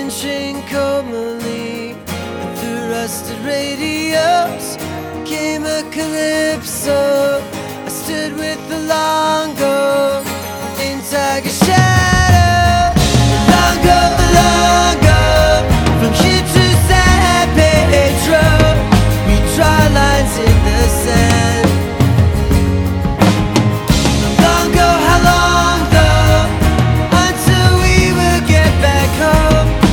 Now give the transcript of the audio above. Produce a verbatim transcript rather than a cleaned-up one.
drenching comely. And through rusted radios came a calypso.